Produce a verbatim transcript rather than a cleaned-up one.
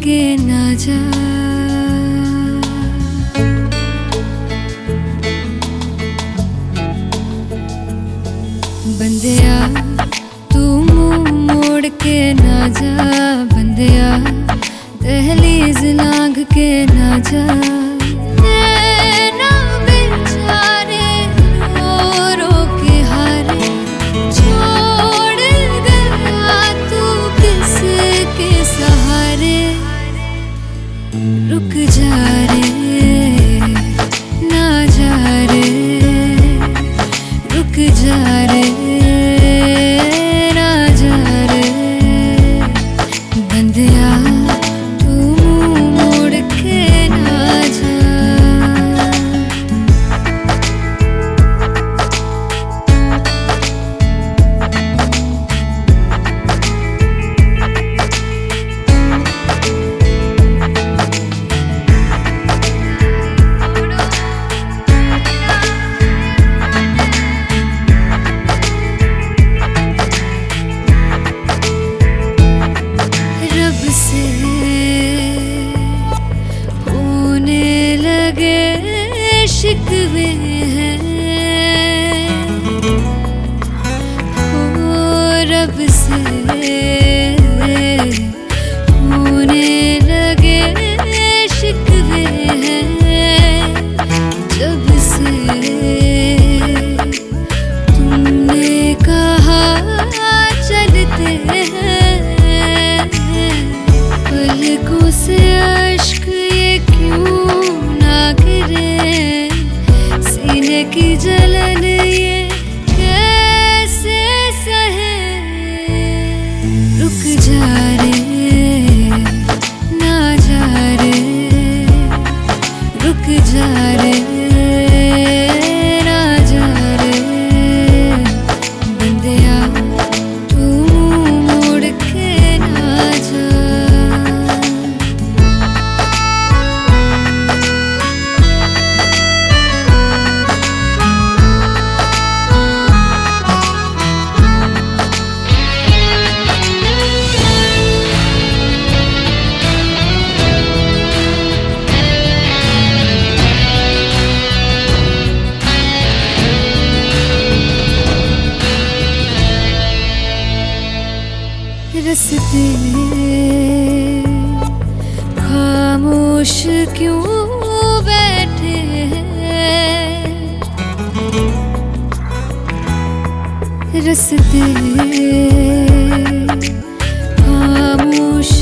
के ना जा। बंदिया तू मुंह मोड़ के ना जा, बंदिया दहलीज लांघ के ना जा। रुक जा रे ना जा रे, रुक जा रे ना जा रे। बंदिया तू मुंह मोड़ के ना जा। होने लगे शिकवे हैं हो रब से, होने लगे शिकवे हैं जब से तुमने कहा चलते हैं। पलकों से अश्क ये क्यों ना गिरे, सीने की जलन ये कैसे सहे। रुक जा रे ना जा रे, रुक जा रे ना जा रे। बंदिया तू मोड़ के ना जा। रस्ते खामोश क्यों बैठे हैं, रस्ते खामोश